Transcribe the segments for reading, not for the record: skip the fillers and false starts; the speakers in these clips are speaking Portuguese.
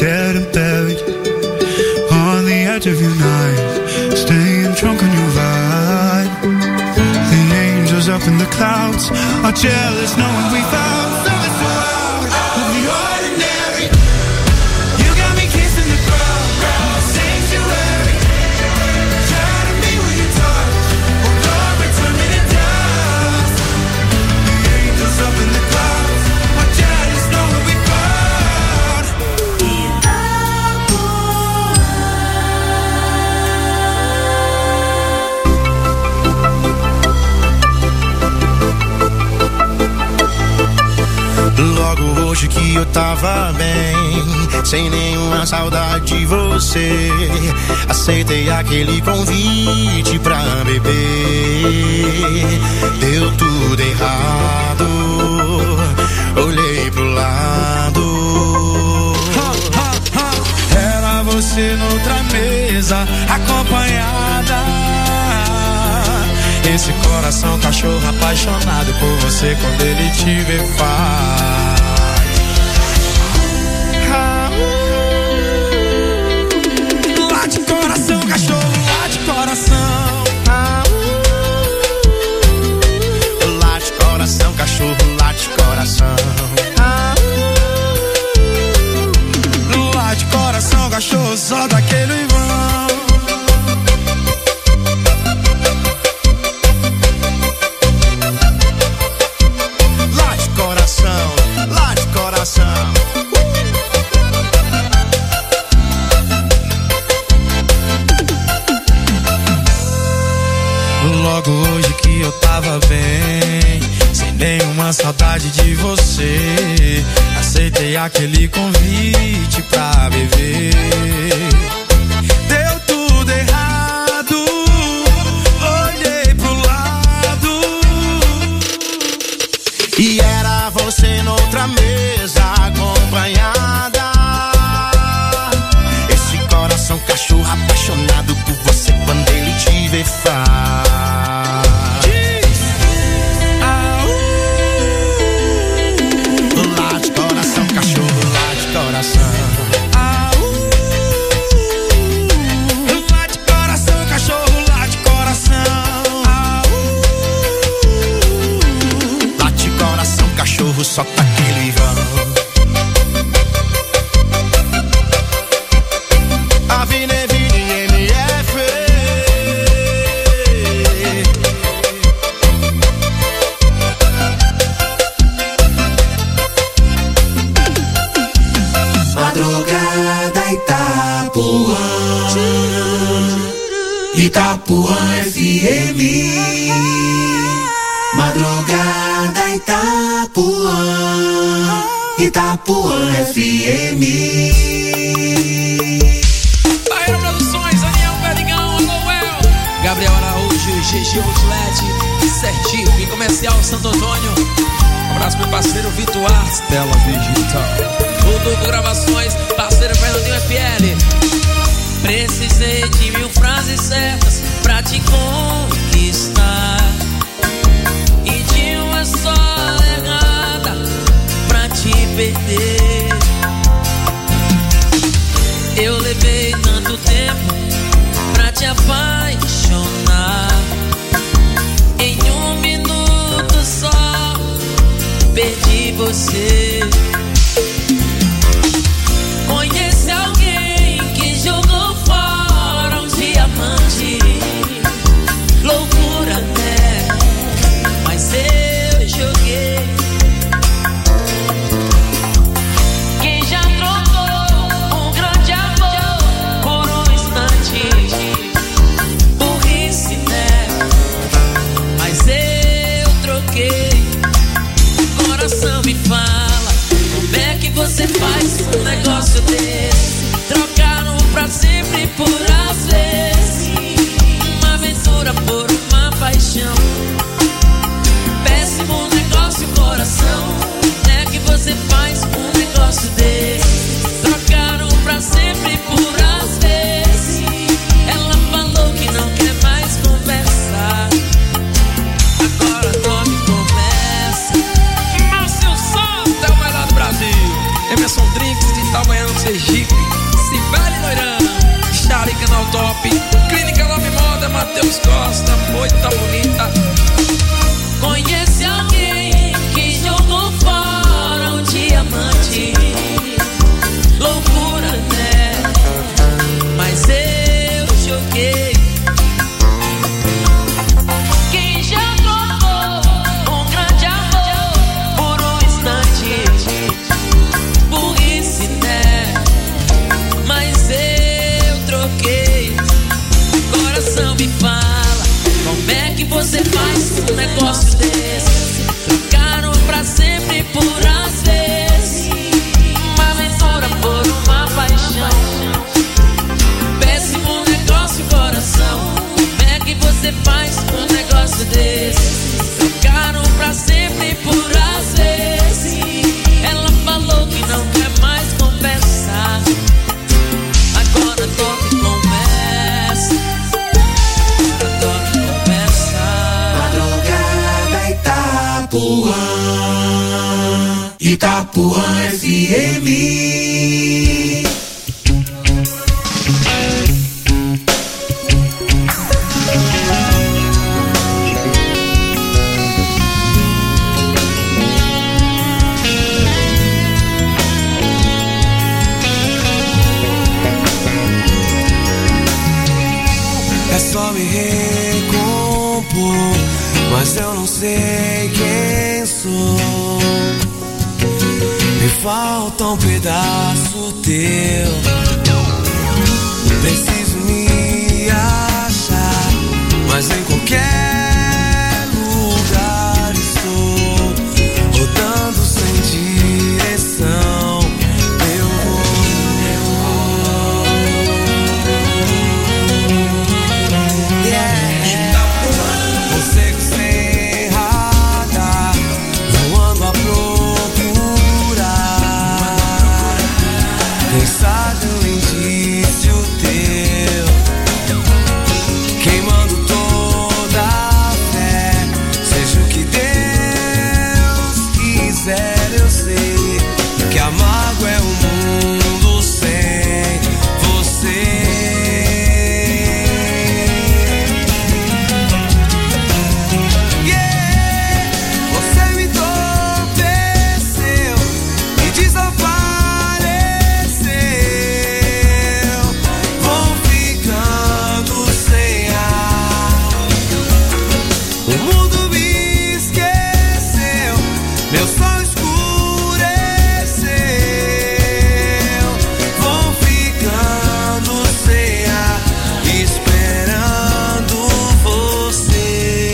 dead and buried on the edge of your knife, staying drunk on your vibe. The angels up in the clouds are jealous knowing we found something so out of the ordinary. You got me kissing the ground, sanctuary. Try to be with your touch, oh Lord, return me to dust. The angels up in the clouds are jealous knowing we found. Logo hoje que eu tava bem, sem nenhuma saudade de você, aceitei aquele convite pra beber. Deu tudo errado, olhei pro lado. Era você noutra mesa, acompanhada. Esse coração cachorro apaixonado por você, quando ele te vê faz. Late coração, cachorro, late coração. Late coração, cachorro, late coração. Late coração, cachorro, só daquele vão. Logo hoje que eu tava bem, sem nenhuma saudade de você, aceitei aquele convite pra beber. Deu tudo errado, olhei pro lado, e era você noutra mesa, acompanhada. Esse coração cachorro apaixonado por você, quando ele te vê faz. Late coração, cachorro, late coração. Late coração, cachorro, late coração. Late coração, cachorro, só tá aquele vão. Itapuã FM, madrugada Itapuã, Itapuã FM. Barreira Produções, Daniel Perdigão, Aloel, Gabriel Araújo, GG Outlet, Sergipe, Comercial Santo Antônio. Um abraço pro parceiro Vitor Arts, Tela Digital, Rodolfo Gravações, parceiro Fernandinho FL. Precisei de 1000 frases certas pra te conquistar, e de uma só errada pra te perder. Eu levei tanto tempo pra te apaixonar, em 1 minuto só perdi você. Conhece alguém que jogou fora um diamante? Loucura, né? Mas eu joguei. Quem já trocou um grande amor por um instante? Burrice, né? Mas eu troquei. Coração me fala, como é que você faz um negócio desse? Trocaram pra sempre por às vezes, uma aventura por uma paixão. Péssimo negócio, coração. Como é que você faz um negócio desse? Trocaram pra sempre por às vezes. Ela falou que não quer mais conversar, agora tome conversa. Márcio Souza é o melhor do Brasil. Emerson Drinks de Itabaiana, Sergipe. Deus gosta, moita bonita. Conhece alguém que jogou fora um diamante? Loucura, né? Mas eu joguei. Quem já trocou um grande amor por um instante? Burrice, né? Mas eu troquei. Coração me fala, como é que você faz um negócio desse? Trocaram pra sempre por às vezes, uma aventura por uma paixão. Péssimo negócio, coração. Como é que você faz um negócio desse? Trocaram pra sempre por às vezes. Ela falou que não quer mais conversar. Agora toque conversa. Agora toque conversa. Madrugada Itapuã, Itapuã FM. É só me recompor, mas eu não sei quem sou. Me falta um pedaço teu. Preciso me achar, mas em qualquer lugar estou rodando sem direção. Eu Você sem radar, voando a procurar. Quem sabe um indício teu, queimando toda a fé. Seja o que Deus quiser, eu sei que a mágoa é um mundo sem você. Você me entorpeceu, me desapareceu. Vou ficando sem ar. O mundo me esqueceu, meu sol escureceu. Vou ficando sem ar, esperando você.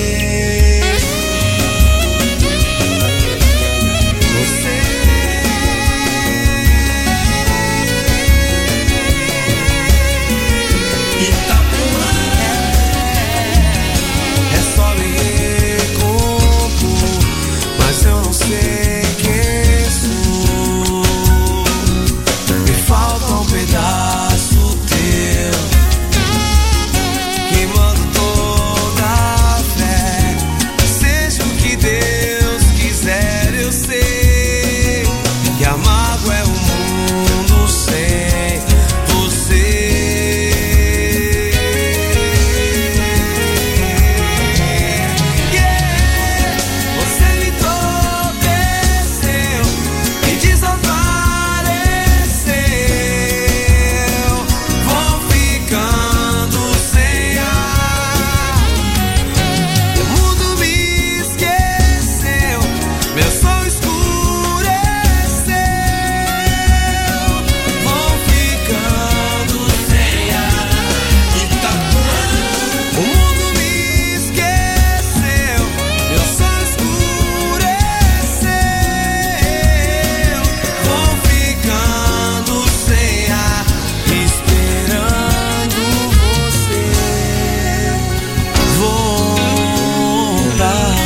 É só me recompor, mas eu não sei quem sou. Me falta um pedaço teu, queimando toda a fé. Seja o que Deus quiser, eu sei que a mágoa é um mundo sem você. Você me entorpeceu, me desapareceu. Vou ficando sem ar. O mundo me esqueceu, meu sol escureceu. Vou ficando sem ar. O mundo me esqueceu, meu sol escureceu. Vou ficando sem ar, esperando você voltar.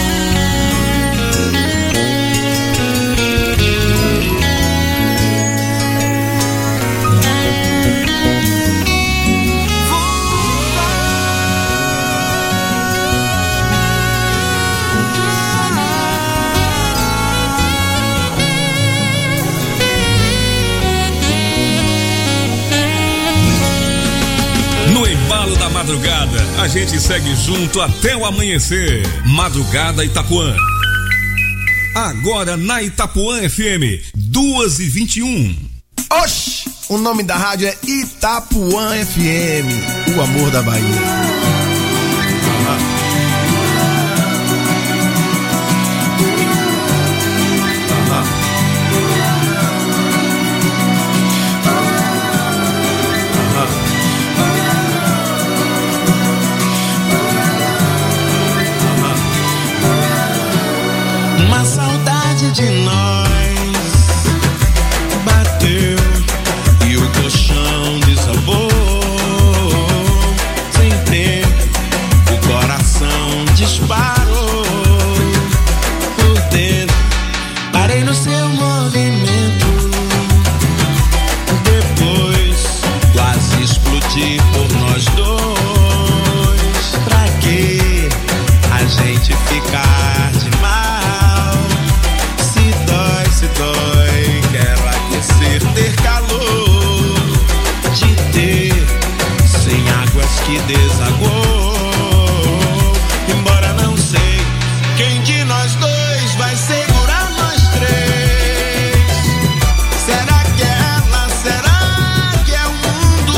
No embalo da madrugada, A gente segue junto até o amanhecer. Madrugada Itapuã. Agora na Itapuã FM, 2h21. Oxi, o nome da rádio é Itapuã FM, o amor da Bahia. Uma saudade de nós bateu e o colchão desabou. Sem tempo, o coração disparou por dentro. Parei no seu movimento. Depois, quase explodi por nós dois. Pra que a gente ficar de mal? Se dói, quero aquecer, ter calor, de ter, sem águas que desagou. Embora não sei quem de nós dois vai segurar nós três. Será que é ela? Será que é o mundo?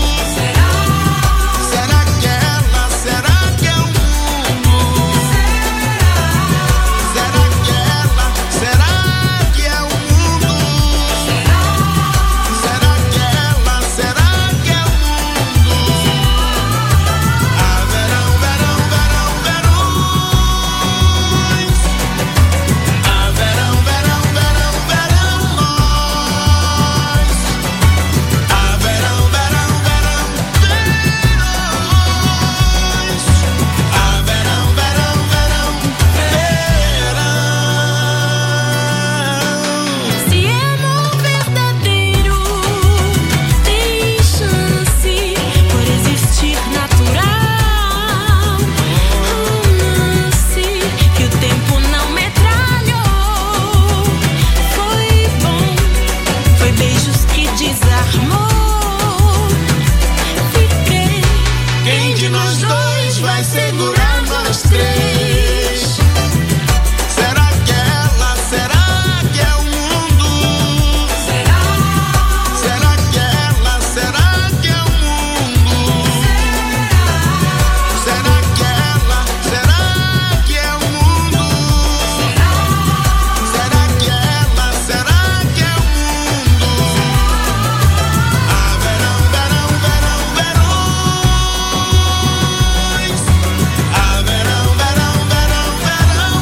Será que é ela? Será que é o mundo? Será que é ela? Será que é o mundo? Será que é ela? Será que é o mundo? Ah, verão, verão, verão, verões. Ah, verão, verão, verão, verão, nós. Ah, verão, verão, verão, verões. Ah, verão, verão, verão, verão. Se amor verdadeiro tem chance por existir natural, romance que o tempo não metralhou. Foi bom, foi beijos que desarmou. Fiquei. Quem de nós dois vai segurar nós três? Será que é ela? Será que é o mundo? Será que é ela? Será que é o mundo? Será que é ela? Será que é o mundo? Será que é ela? Será que é o mundo? Ah, verão, verão, verão, verões. Ah, verão, verão, verão, verão,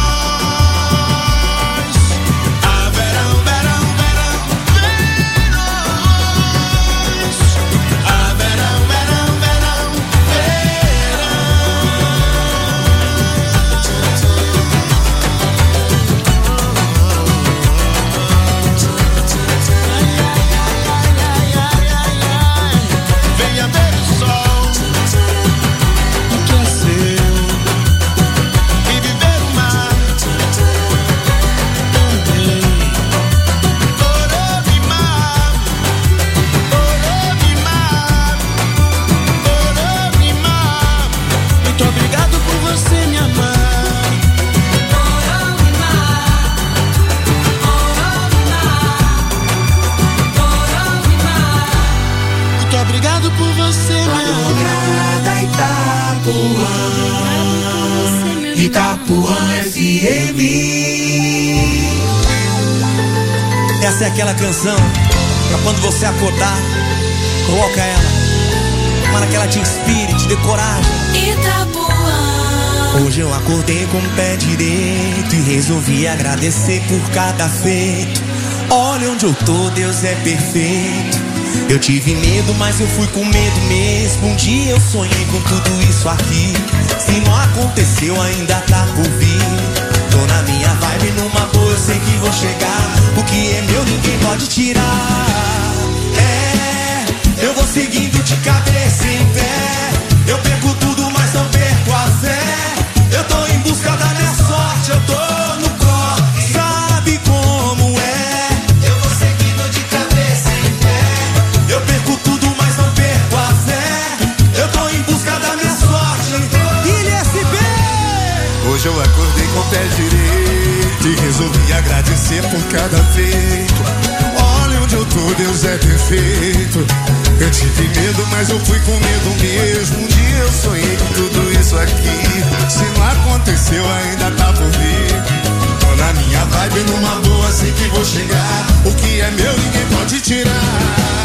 nós. Ah, verão, verão, verão, verões. Ah, verão, verão, verão, venha ver o sol, o que é seu, e viver o mar também. Oromimar, Oromimar, Oromimar. Muito obrigado por você me amar. Muito obrigado por você me amar. Madrugada Itapuã, Itapuã FM. Essa é aquela canção pra quando você acordar, coloca ela para que ela te inspire, te dê coragem. Itapuã. Hoje eu acordei com o pé direito e resolvi agradecer por cada feito. Olha onde eu tô, Deus é perfeito. Eu tive medo, mas eu fui com medo mesmo. Um dia eu sonhei com tudo isso aqui. Se não aconteceu, ainda tá por vir. Tô na minha vibe, numa boa, eu sei que vou chegar. O que é meu, ninguém pode tirar. Eu vou seguindo de cabeça em pé. Eu perco tudo, mas não perco a fé. Eu tô em busca da minha sorte, eu tô no corre. Sabe como é? Eu vou seguindo de cabeça em pé. Eu perco tudo, mas não perco a fé. Eu tô em busca da minha sorte. por cada feito. Olha onde eu tô, Deus é perfeito. Eu tive medo, mas eu fui com medo mesmo. Um dia eu sonhei com tudo isso aqui. Se não aconteceu, ainda tá por vir. Tô na minha vibe, numa boa, sei que vou chegar. O que é meu, ninguém pode tirar.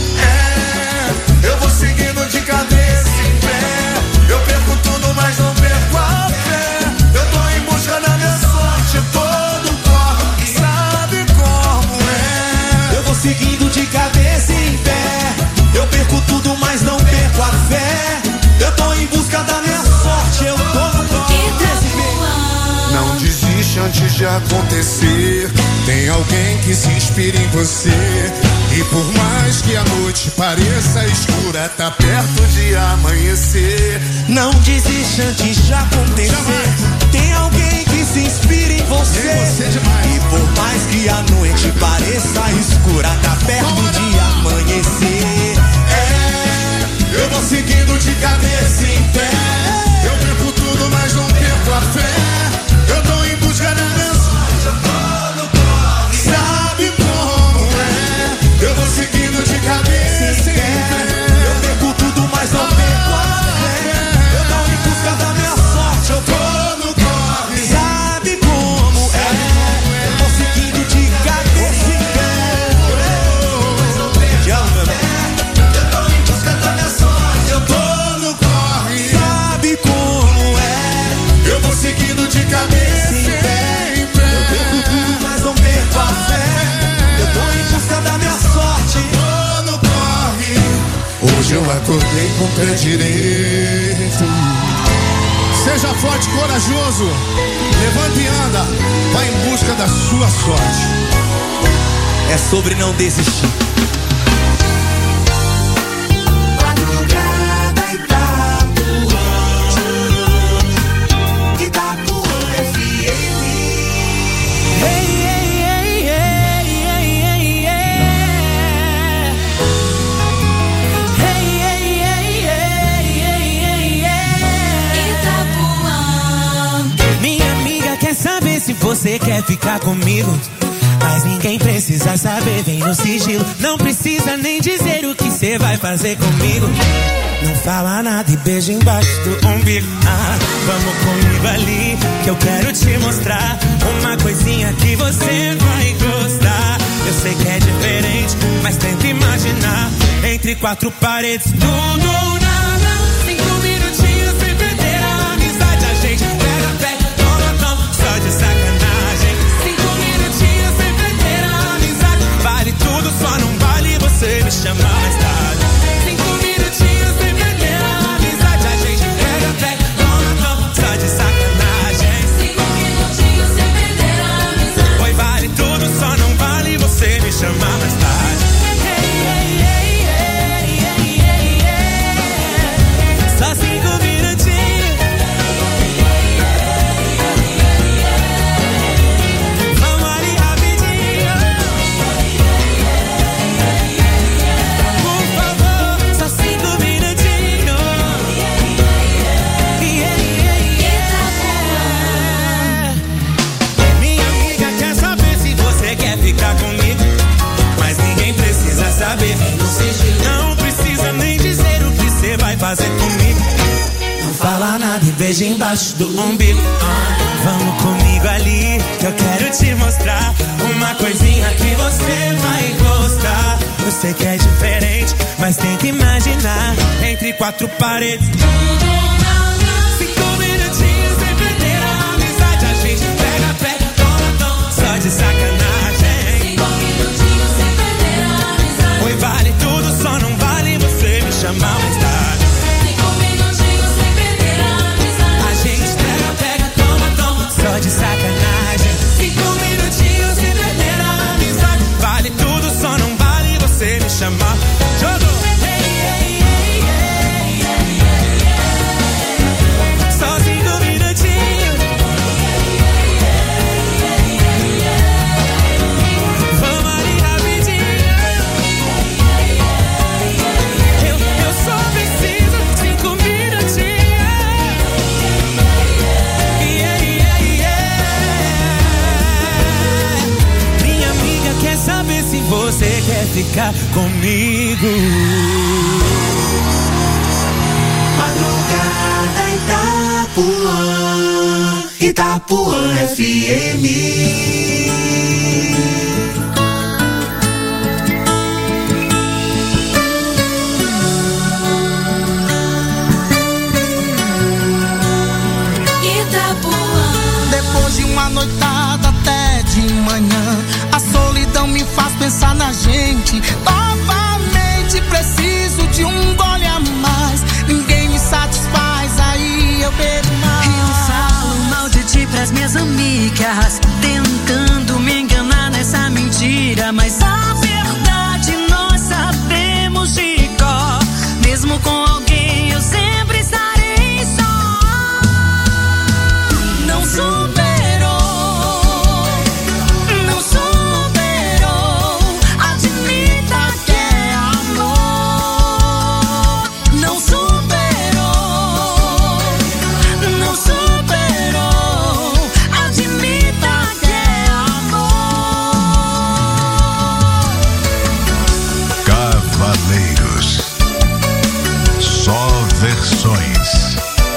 Eu vou seguindo de cabeça em pé. Eu perco tudo, mas não perco a fé. Eu tô em busca da minha sorte, todo corre, sabe como é. Eu vou seguindo de cabeça em pé. Eu perco tudo, mas não perco a fé. Eu tô em busca da minha sorte, eu tô no corre. Não desiste antes de acontecer. Tem alguém que se inspira em você. E por mais que a noite pareça escura, tá perto de amanhecer. Não desiste antes de acontecer. Jamais. Tem alguém que se inspira em você. E por mais que a noite pareça escura, tá perto de amanhecer. Eu vou seguindo de cabeça em pé. Eu perco tudo, mas não perco a fé. Eu tô em busca da minha sorte, eu tô no corre. Sabe como é? Eu vou seguindo de cabeça em pé. Eu perco tudo, mas não perco a fé. Eu tô em busca da minha sorte, eu tô no corre. Sabe como é? Eu vou seguindo de cabeça em pé. Mas não perco a fé. Eu tô em busca da minha sorte, eu tô no corre. Sabe como é? Eu vou seguindo de cabeça em pé. Eu perco tudo, mas não perco a fé. Eu tô em busca da minha sorte, tô no corre. Hoje eu acordei com o pé direito. Seja forte e corajoso. Levanta e anda. Vai em busca da sua sorte. é sobre não desistir. Se você quer ficar comigo, mas ninguém precisa saber, vem no sigilo. Não precisa nem dizer o que você vai fazer comigo. Não fala nada e beija embaixo do umbigo. Vamos comigo ali, que eu quero te mostrar uma coisinha que você vai gostar. Eu sei que é diferente, mas tenta imaginar entre quatro paredes, tudo ou nada. 5 minutinhos sem perder a amizade, a gente pega pé. Só de sacanagem. 5 minutinhos sem perder a amizade. Vale tudo, só não vale você me chamar mais tarde. 5 minutinhos sem perder a amizade. A gente pega pé, só de sacanagem. 5 minutinhos sem perder a amizade. Oi, vale tudo, só não vale você me chamar mais tarde. Só 5 minutinhos. Não precisa nem dizer o que você vai fazer comigo. Não fala nada e beija embaixo do umbigo. Vamos comigo ali, que eu quero te mostrar uma coisinha que você vai gostar. Eu sei que é diferente, mas tenta imaginar entre quatro paredes. 5 minutinhos sem perder a amizade. A gente pega pé, toma, só de sacanagem. 5 minutinhos sem perder a amizade. Oi, vale tudo, só não vale você me chamar mais tarde. 5 minutinhos sem perder a amizade. A gente pega, toma, só de sacanagem. 5 minutinhos sem perder a amizade. Vale tudo, só não vale você me chamar. Jogou! Só 5 minutinhos. Vamos ali rapidinho. Eu só preciso 5 minutinhos. quer ficar comigo. Madrugada Itapuã, Itapuã FM. Depois de uma noitada até de manhã, a solidão me faz pensar na gente. Novamente preciso de um gole a mais. Ninguém me satisfaz, aí eu bebo mais. Eu falo mal de ti pras minhas amigas, tentando me enganar nessa mentira, mas a verdade nós sabemos de cor. Mesmo com alguém eu sempre estarei só. Não superou, não superou. Admita que é amor. Não superou, não superou. Admita que é amor. Cavaleiros, só versões.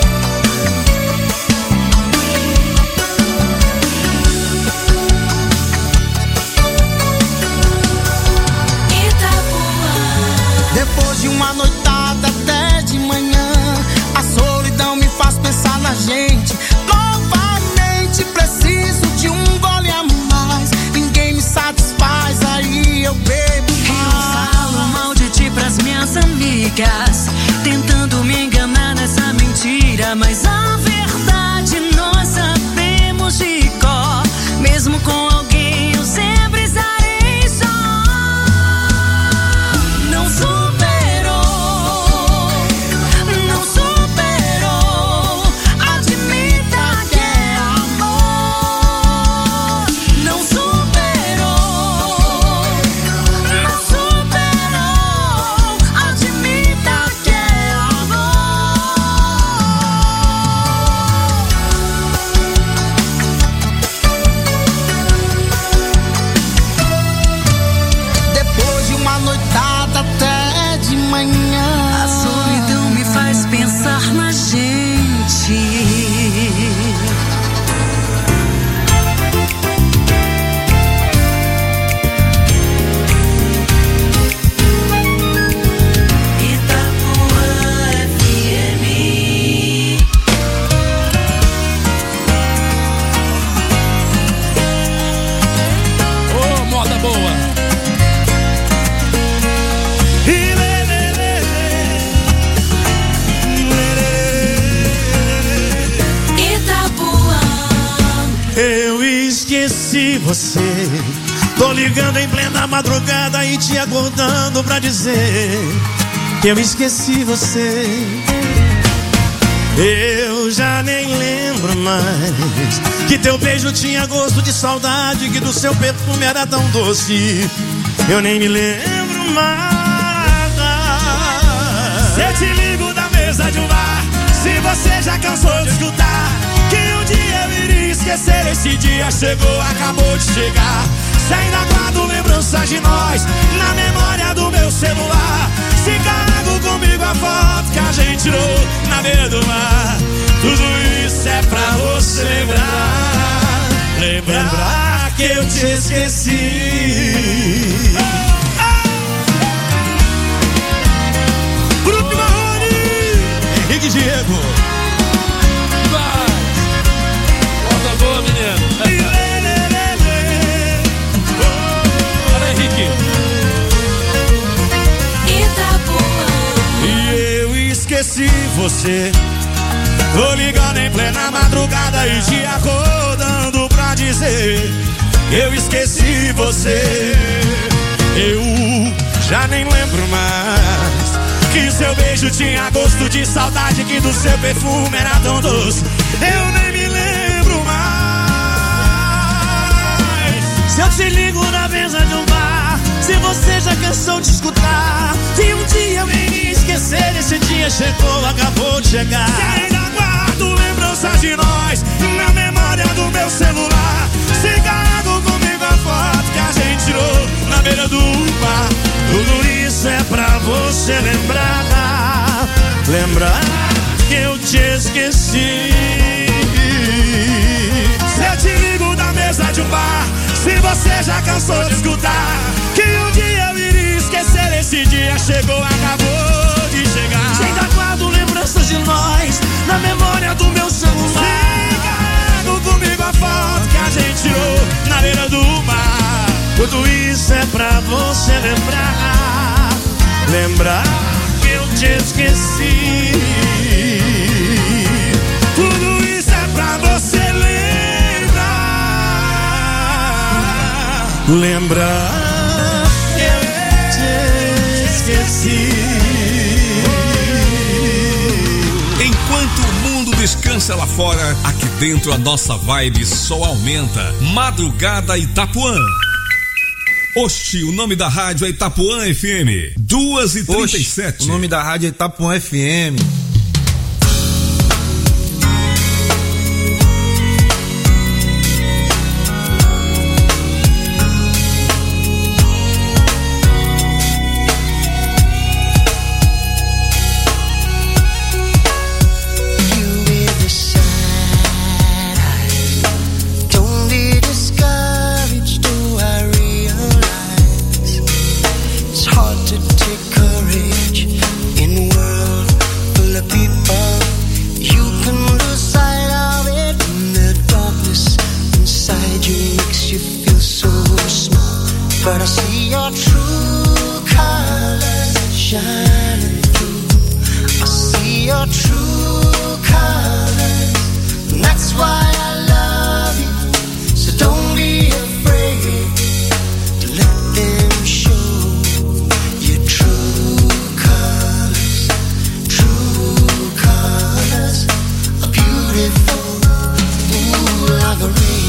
Depois de uma noitada até de manhã, a solidão me faz pensar na gente. Novamente preciso de um gole a mais. Ninguém me satisfaz, aí eu bebo mais. Eu falo mal de ti pras minhas amigas, tentando me enganar nessa mentira, mas a verdade nós sabemos de cor. Mesmo com alguém eu sempre estarei só. Não superou, não superou. Admita que é amor. Não superou, não superou. Admita que é Depois de uma noitada até de manhã, a solidão me faz pensar na gente. Ô, moda boa. Eu esqueci você. Tô ligando em plena madrugada e te acordando pra dizer que eu esqueci você. Eu já nem lembro mais que teu beijo tinha gosto de saudade, que do seu perfume era tão doce. Eu nem me lembro mais. Eu te ligo da mesa de um bar, se você já cansou de escutar que um dia eu iria esquecer. Esse dia chegou, acabou de chegar. Se ainda guardo lembranças de nós na memória do meu celular, se carrego comigo a foto que a gente tirou na beira do mar, tudo isso é pra você lembrar. Lembrar que eu te esqueci. Bruno Marrone, Henrique Diego. Vai. Moda boa, menino. Olha, Henrique. E eu esqueci você. Tô ligando em plena madrugada e te acordando pra dizer que eu esqueci você. Eu já nem lembro mais que seu beijo tinha gosto de saudade, que do seu perfume era tão doce. Eu nem me lembro mais. Se eu te ligo na mesa de um bar, se você já cansou de escutar que um dia eu iria esquecer, esse dia chegou, acabou de chegar. Se ainda guardo lembranças de nós na memória do meu celular, se carrego comigo a foto que a gente tirou na beira do mar, esqueci. Se eu te ligo da mesa de um bar, se você já cansou de escutar que um dia eu iria esquecer, esse dia chegou, acabou de chegar. Se ainda guardo lembranças de nós na memória do meu celular, carrego comigo a foto que a gente tirou na beira do mar. Tudo isso é pra você lembrar, lembrar que eu te esqueci. Tudo isso é pra você lembrar, lembrar que eu te esqueci. Enquanto o mundo descansa lá fora, aqui dentro a nossa vibe só aumenta. Madrugada Itapuã. Oxi, o nome da rádio é Itapuã FM, 2h37. O nome da rádio é Itapuã FM. But I see your true colors shining through. I see your true colors, and that's why I love you. So don't be afraid to let them show your true colors. True colors are beautiful, ooh, like a rainbow.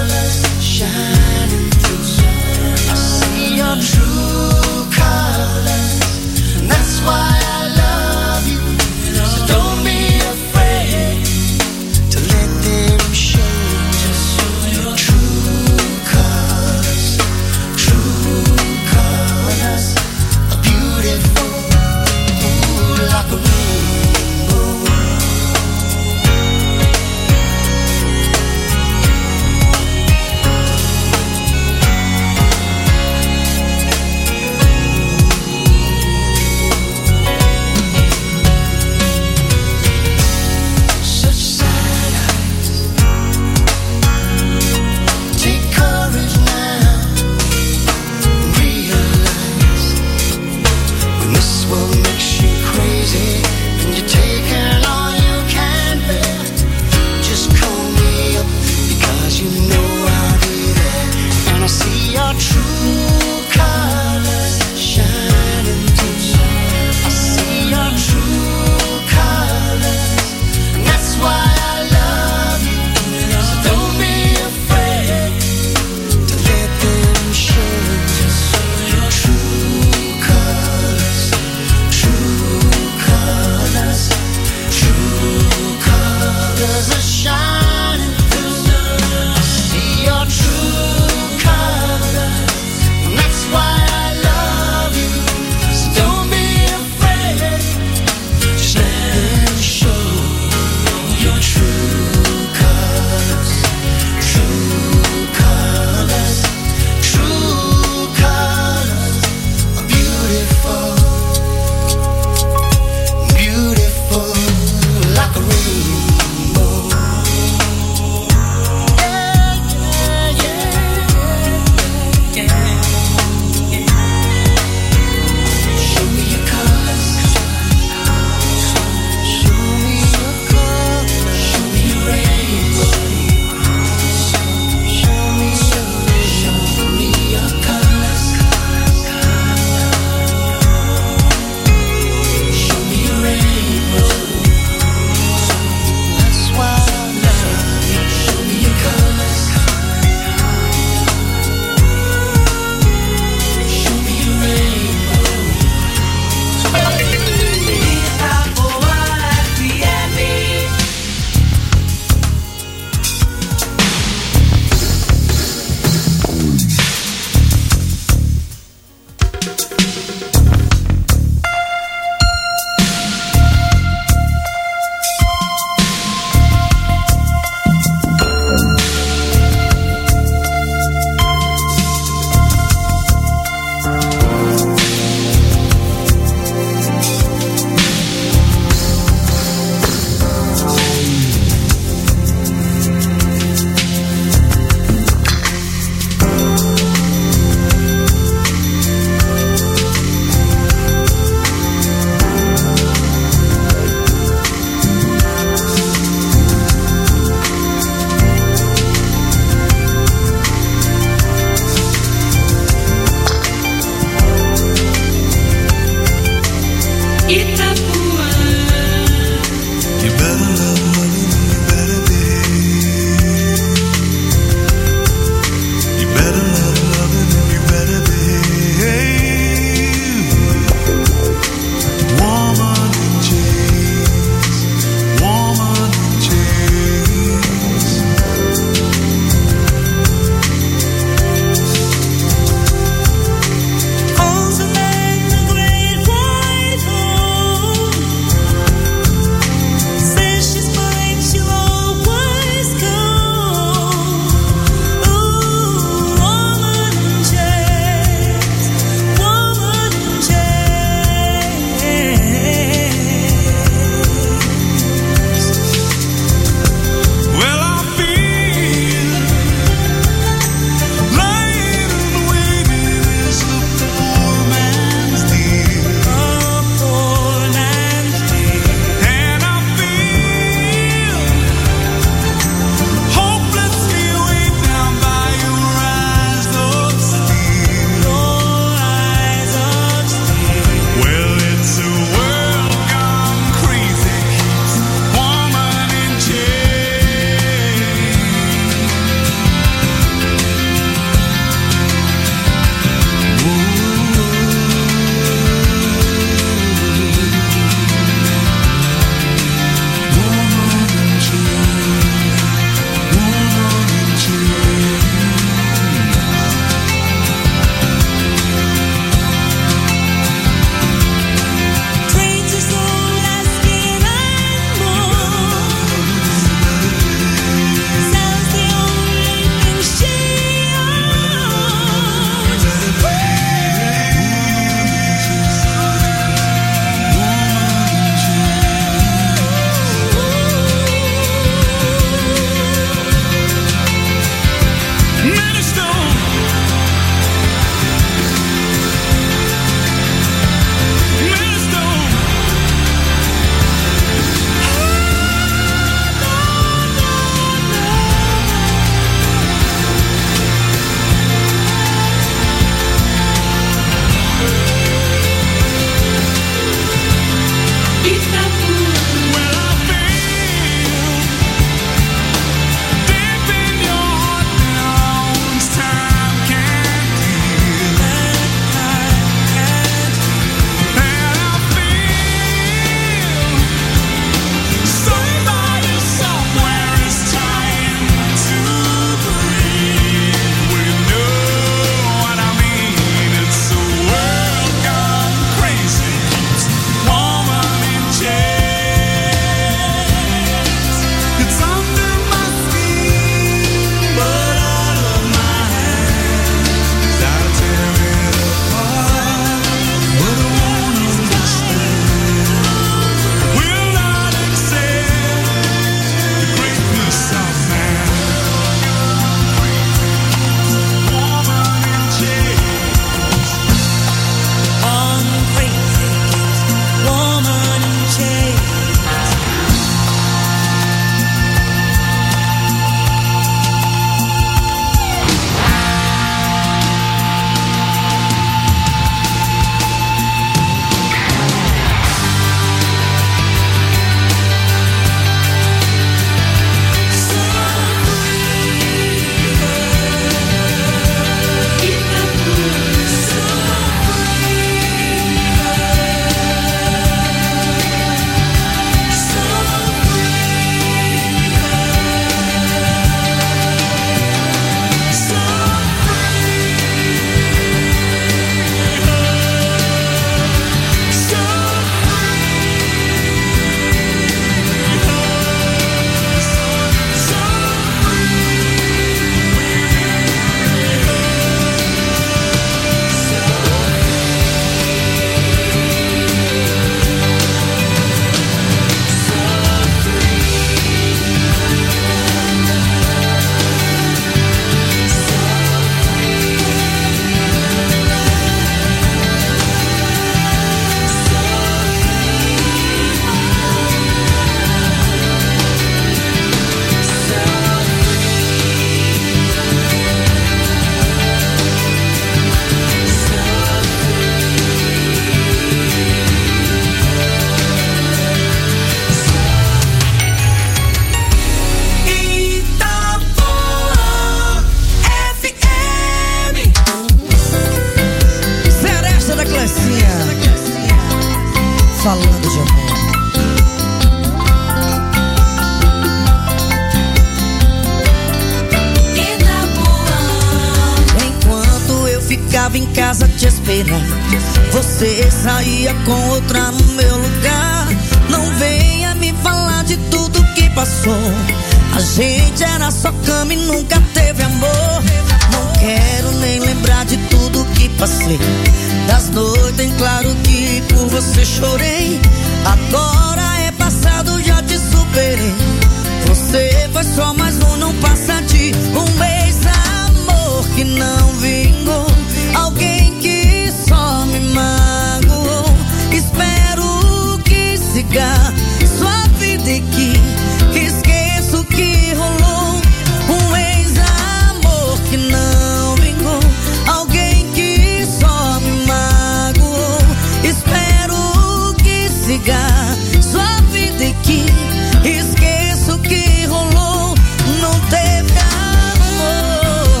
ficava em casa te esperando. Você saía com outra no meu lugar. Não venha me falar de tudo que passou. A gente era só cama e nunca teve amor. Não quero nem lembrar de tudo que passei. Das noites em claro que por você chorei. Agora é passado, já te superei. Você foi só mais um, não passa de um ex-amor que não vingou. Alguém que só me magoou. Espero que siga sua vida e que esqueça o que rolou. Um ex-amor que não vingou. Alguém que só me magoou. Espero que siga sua vida e que esqueça o que rolou. Não teve amor.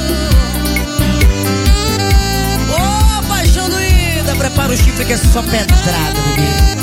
Ô, paixão doída, prepara o chifre que é só pedrada, bebê.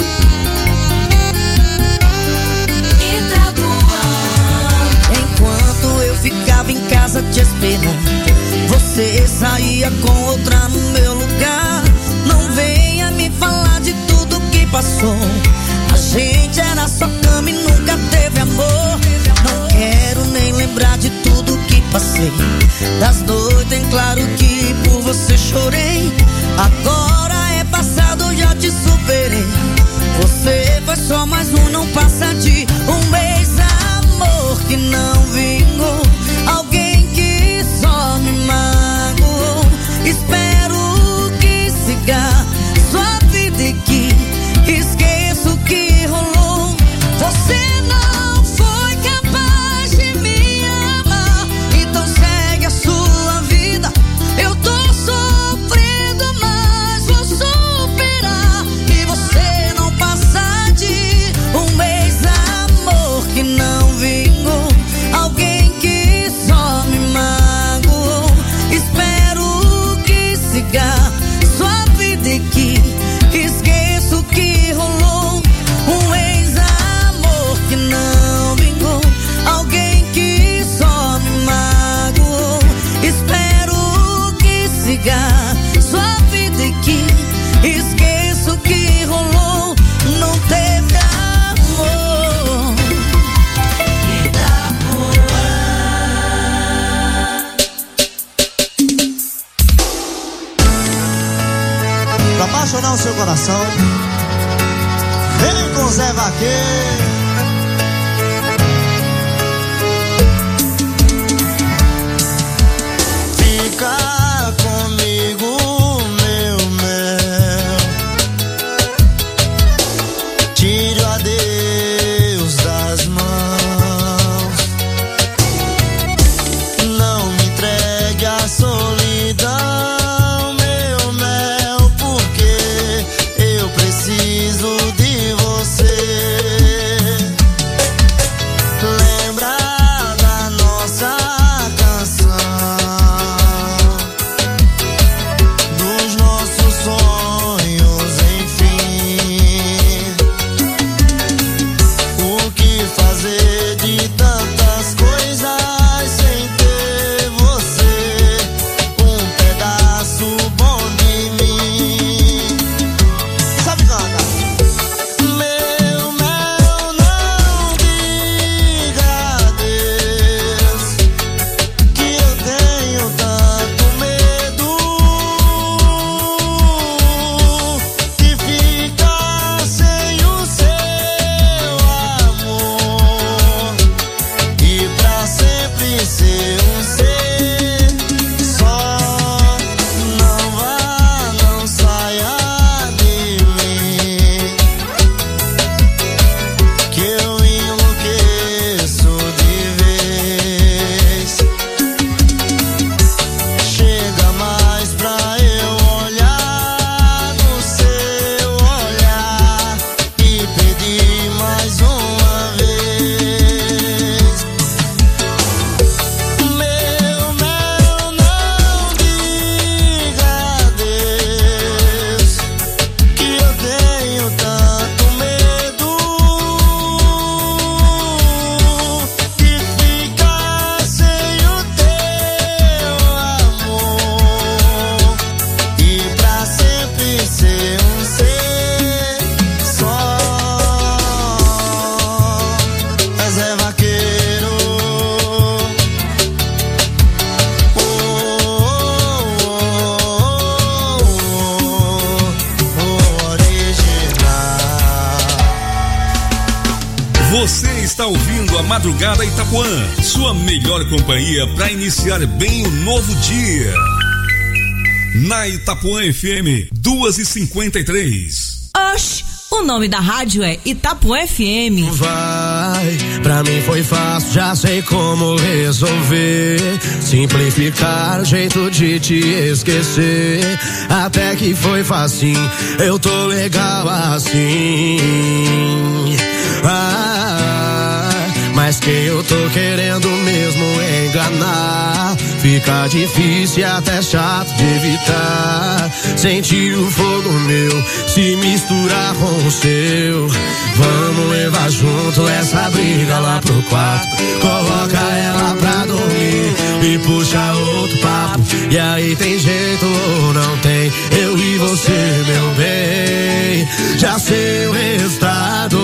Enquanto eu ficava em casa te esperando, você saía com outra no meu lugar. Não venha me falar de tudo que passou. A gente era só cama e nunca teve amor. Não quero nem lembrar de tudo que passei. Das noites em claro que por você chorei. Agora é passado, já te superei. Você foi só mais um, não passa de um ex-amor que não vingou. Alguém que só me magoou. Espero que siga sua vida e que esqueça o que rolou. Você não foi capaz de me amar, então segue a sua vida. Eu tô sofrendo, mas vou superar. E você não passa de um ex-amor que não vingou. Alguém que só me magoou. Espero que siga sua vida e que esqueça o que rolou. Um ex-amor que não vingou. Alguém que só me magoou. Espero que siga sua vida e que esqueça o que rolou. Não teve amor. Pra apaixonar o seu coração, vem com Zé Vaqueiro. Fica comigo, meu mel. Tire o adeus das mãos. Não me entregue a solidão, meu mel, porque eu preciso de você. está ouvindo a Madrugada Itapuã, sua melhor companhia para iniciar bem o novo dia. Na Itapuã FM 2h53. Oxi, o nome da rádio é Itapuã FM. Vai, pra mim foi fácil, já sei como resolver. Simplificar o jeito de te esquecer. Até que foi facinho, eu tô legal assim. Mas quem eu tô querendo mesmo enganar, fica difícil e até chato de evitar. Sentir o fogo meu se misturar com o seu. Vamos levar junto essa briga lá pro quarto. Coloca ela pra dormir e puxa outro papo. E aí tem jeito ou não tem? Eu e você, meu bem, já sei o resultado.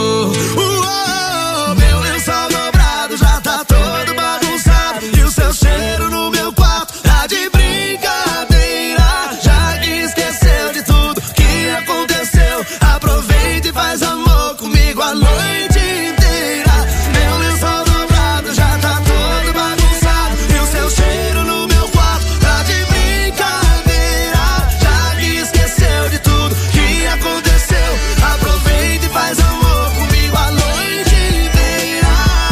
Meu lençol dobrado já tá todo bagunçado. E o seu cheiro no meu quarto tá de brincadeira. Já que esqueceu de tudo que aconteceu, aproveita e faz amor comigo a noite inteira. Meu lençol dobrado já tá todo bagunçado. E o seu cheiro no meu quarto tá de brincadeira. Já que esqueceu de tudo que aconteceu, aproveita e faz amor comigo a noite inteira.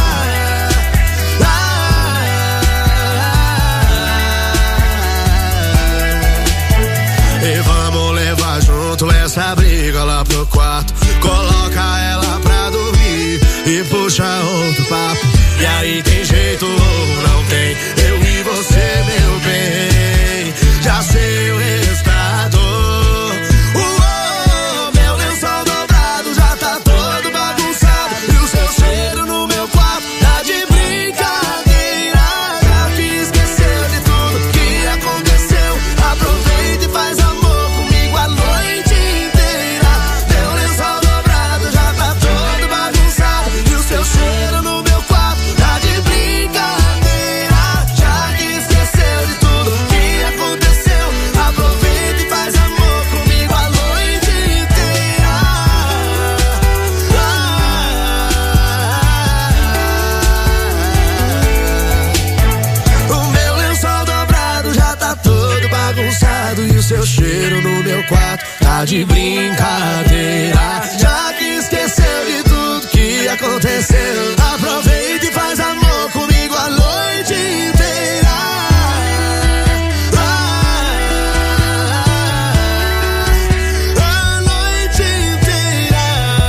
E vamos levar junto essa briga lá pro quarto. Coloca ela pra dormir e puxa outro papo. E aí tem jeito ou não tem? Eu e você, meu bem, já sei o resultado. Meu lençol dobrado já tá todo bagunçado. E o seu cheiro no meu quarto tá de brincadeira. Já que esqueceu de tudo que aconteceu, aproveita e faz amor comigo a noite inteira. Meu lençol dobrado já tá todo bagunçado. E o seu cheiro no meu quarto tá de brincadeira. Já que esqueceu de tudo que aconteceu, aproveita e faz amor comigo a noite inteira. O meu lençol dobrado já tá todo bagunçado. E o seu cheiro no meu quarto tá de brincadeira. Já que esqueceu de tudo que aconteceu, aproveita e faz amor comigo a noite inteira. A noite inteira.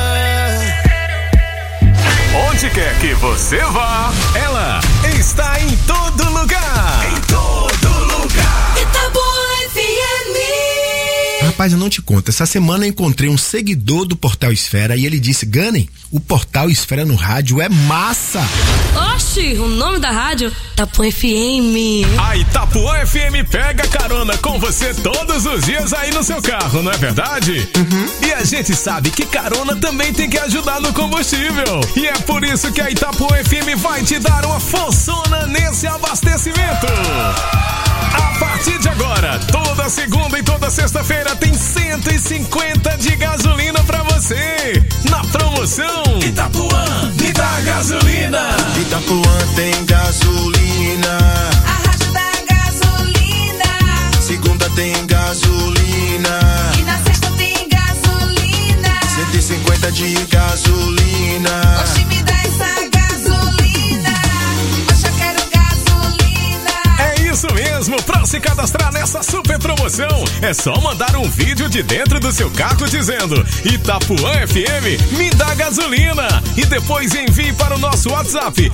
Onde quer que você vá, ela está em todo lugar. Em todo lugar. Itapuã FM. Rapaz, eu não te conto, essa semana eu encontrei um seguidor do Portal Esfera e ele disse: Gunny, o Portal Esfera no rádio é massa. Oxi, o nome da rádio Itapuã FM. A Itapuã FM pega carona com você todos os dias aí no seu carro, não é verdade? E a gente sabe que carona também tem que ajudar no combustível. E é por isso que a Itapuã FM vai te dar uma forçona nesse abastecimento. A partir de agora, toda segunda e toda sexta-feira tem 150 de gasolina pra você. Na promoção Itapuã me dá gasolina. Itapuã tem gasolina. A rádio da gasolina. Segunda tem gasolina. E na sexta tem gasolina. 150 de gasolina. Oxi, me dá essa gasolina. Oxe, eu quero gasolina. É isso mesmo, pra se cadastrar nessa super promoção, é só mandar um vídeo de dentro do seu carro dizendo Itapuã FM me dá gasolina e depois envie para o nosso WhatsApp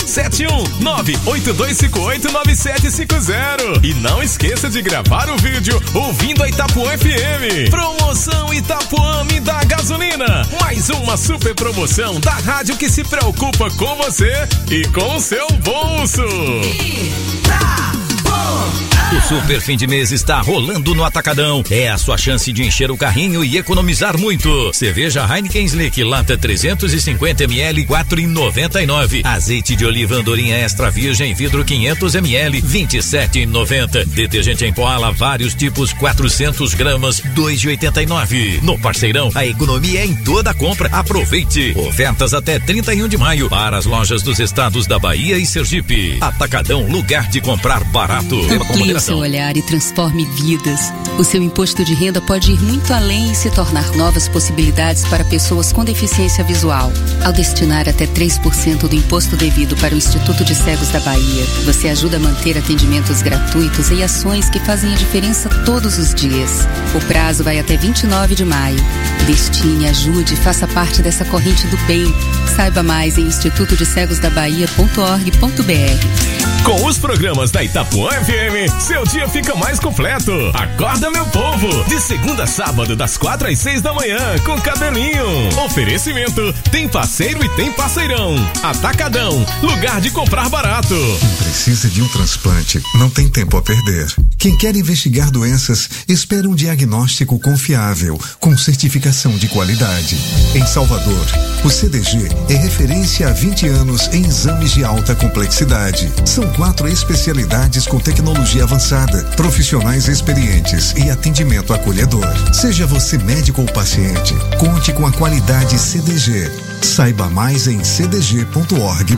71982589750 e não esqueça de gravar o vídeo ouvindo a Itapuã FM. Promoção Itapuã me dá gasolina, mais uma super promoção da rádio que se preocupa com você e com o seu bolso. Itapuã O super fim de mês está rolando no Atacadão. É a sua chance de encher o carrinho e economizar muito. Cerveja Heineken Slick lata 350 ml 4,99. Azeite de oliva Andorinha extra virgem vidro 500 ml 27,90. Detergente em pó Ala vários tipos 400 gramas 2,89. No Parceirão a economia é em toda a compra. Aproveite. Ofertas até 31 de maio para as lojas dos estados da Bahia e Sergipe. Atacadão, lugar de comprar barato. Amplie o seu olhar e transforme vidas. O seu imposto de renda pode ir muito além e se tornar novas possibilidades para pessoas com deficiência visual. Ao destinar até 3% do imposto devido para o Instituto de Cegos da Bahia, você ajuda a manter atendimentos gratuitos e ações que fazem a diferença todos os dias. O prazo vai até 29 de maio. Destine, ajude, faça parte dessa corrente do bem. Saiba mais em institutodecegosdabahia.org.br. Com os programas da Itapuã FM, seu dia fica mais completo. Acorda, meu povo! De segunda a sábado, das 4 às 6 da manhã, com Cabelinho. Oferecimento: tem parceiro e tem parceirão. Atacadão, lugar de comprar barato. Quem precisa de um transplante não tem tempo a perder. Quem quer investigar doenças, espera um diagnóstico confiável, com certificação de qualidade. Em Salvador, o CDG é referência há 20 anos em exames de alta complexidade. São 4 especialidades com tecnologia avançada, profissionais experientes e atendimento acolhedor. Seja você médico ou paciente, conte com a qualidade CDG. Saiba mais em cdg.org.br.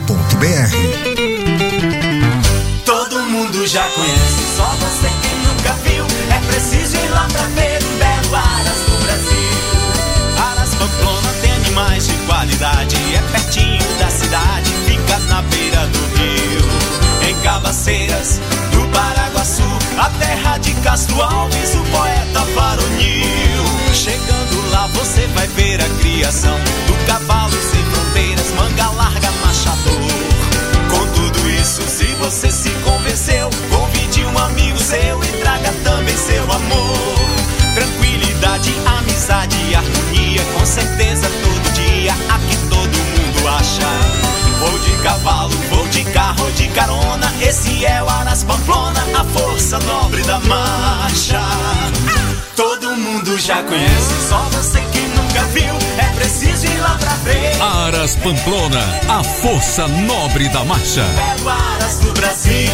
Todo mundo já conhece, só você que nunca viu. É preciso ir lá pra ver um belo Aras do Brasil. Aras Pamplona tem animais de qualidade, é pertinho da cidade, fica na beira do rio. Em Cabaceiras, do Paraguaçu, a terra de Castro Alves, o poeta varonil. Chegando lá você vai ver a criação do cavalo sem fronteiras, manga larga, machador. Com tudo isso, se você se convenceu, convide um amigo seu e traga também seu amor. Tranquilidade, amizade e harmonia, com certeza todo dia aqui todo mundo acha. Vou de cavalo, vou de carro, de carona, esse é o Aras Pamplona, a força nobre da marcha. Todo mundo já conhece, só você que nunca viu, é preciso ir lá pra ver. Aras Pamplona, a força nobre da marcha. É o Aras do Brasil.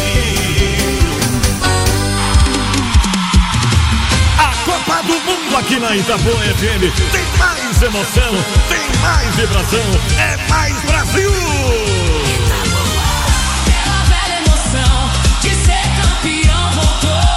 A Copa do Mundo aqui na Itapuã FM tem mais emoção, tem mais vibração, é mais Brasil! Pela velha emoção de ser campeão voltou,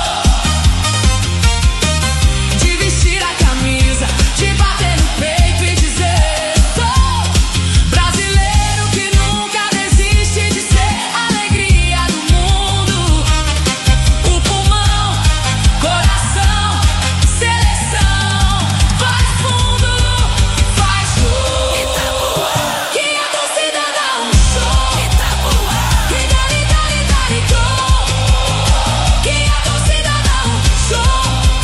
de vestir a camisa, de bater no peito e dizer: sou brasileiro que nunca desiste de ser a alegria do mundo. O pulmão, coração, seleção, faz fundo, faz gol. Que a torcida dá um show. Que dali, dali, dali, gol. Que a torcida dá um show.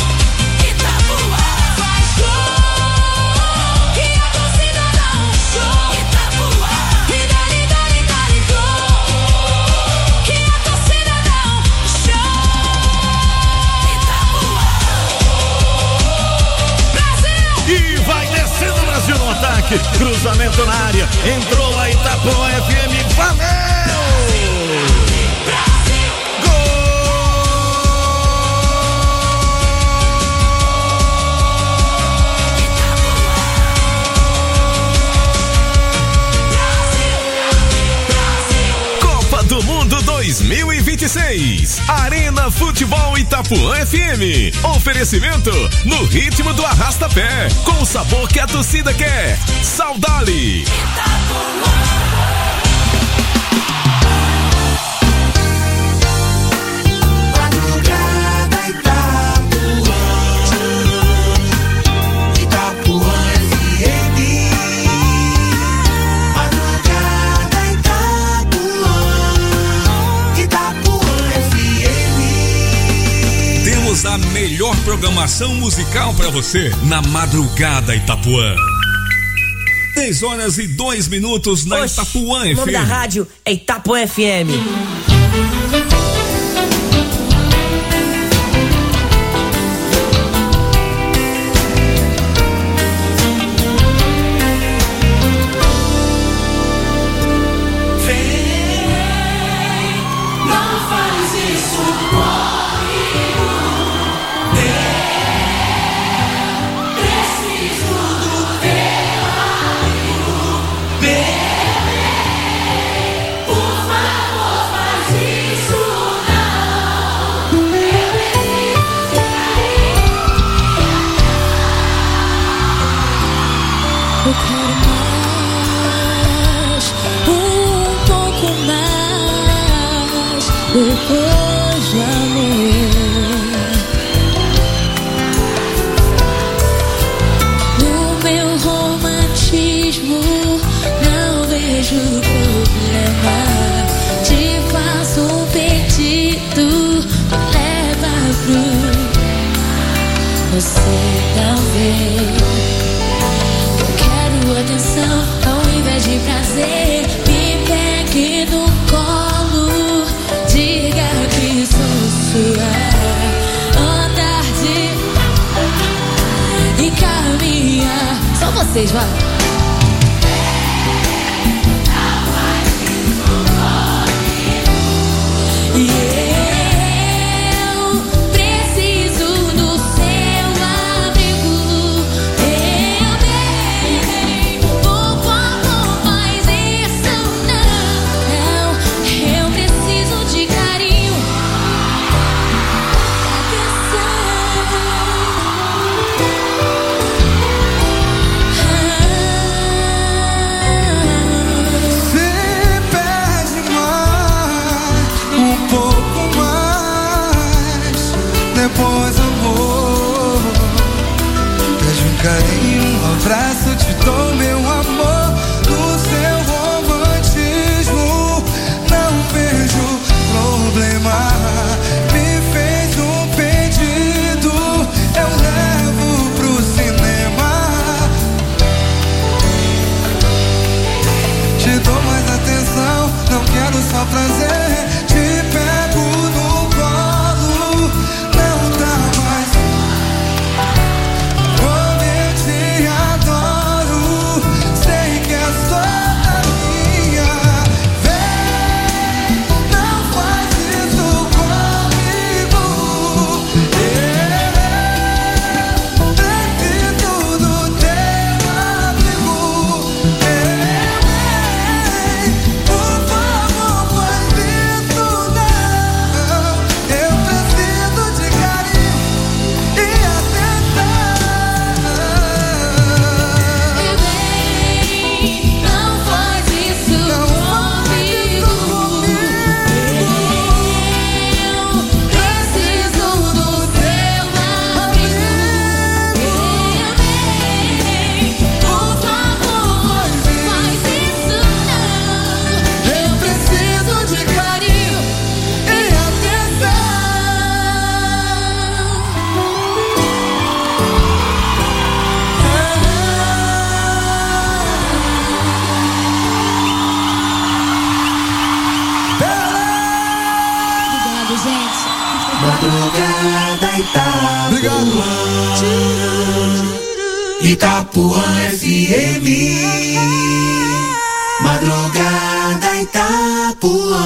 Faz gol. Que a torcida dá um show. Que dali, dali, dali, gol. Que a torcida dá um show. E vai descendo o Brasil no ataque, cruzamento na área, entrou a Itapuã FM, valeu! Copa do Mundo 2026. Arena Futebol Itapuã FM. Oferecimento no ritmo do arrasta-pé, com o sabor que a torcida quer. Saudade. Temos a melhor programação musical para você na Madrugada Itapuã. 10h02 na Itapuã FM. O nome da rádio é Itapuã FM. outro. Você talvez quero atenção ao invés de prazer. Me pegue no colo, diga que sou sua. Andar e caminhar. Só vocês, vai. Abraço, te dou meu amor. No seu romantismo não vejo problema. Me fez um pedido, eu levo pro cinema. Te dou mais atenção, não quero só prazer. Te pego no colo, não dá mais. Itapuã FM. Madrugada Itapuã.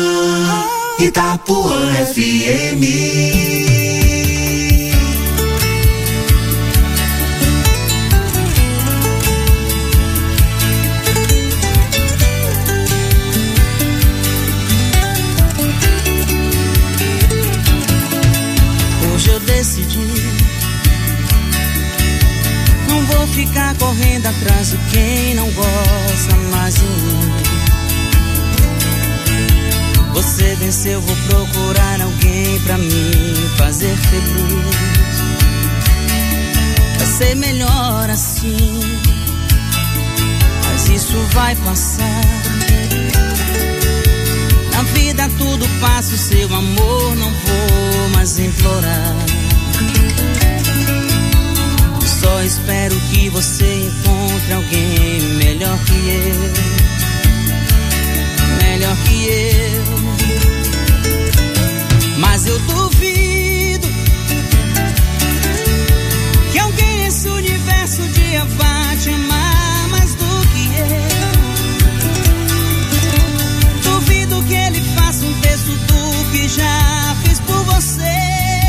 Itapuã FM. Hoje eu decidi, não vou ficar correndo atrás de quem não gosta mais de mim. Você venceu, vou procurar alguém pra me fazer feliz. Vai ser melhor assim, mas isso vai passar. Na vida tudo passa, o seu amor não vou mais implorar. Só espero que você encontre alguém melhor que eu. Melhor que eu. Mas eu duvido que alguém nesse universo um dia vá te amar mais do que eu. Duvido que ele faça um terço do que já fiz por você.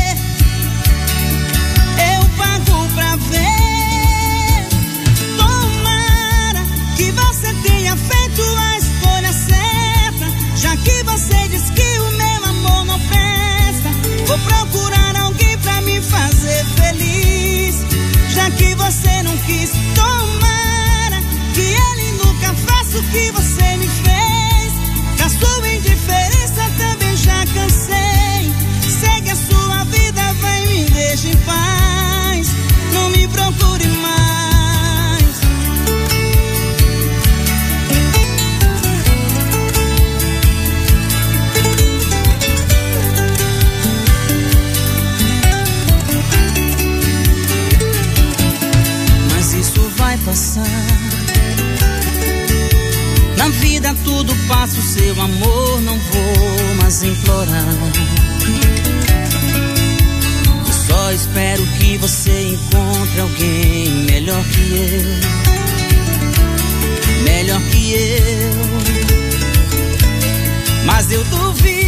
Eu pago pra ver. Tomara que você tenha feito a escolha certa, já que você diz que o meu amor não presta. Vou procurar alguém pra me fazer feliz, já que você não quis. Tomara que ele nunca faça o que você me fez. Da sua indiferença também já cansei. Segue a sua vida, vai, me deixa em paz. Não me procure mais. passar. Na vida tudo passa, o seu amor não vou mais implorar. Eu só espero que você encontre alguém melhor que eu. Melhor que eu. Mas eu duvido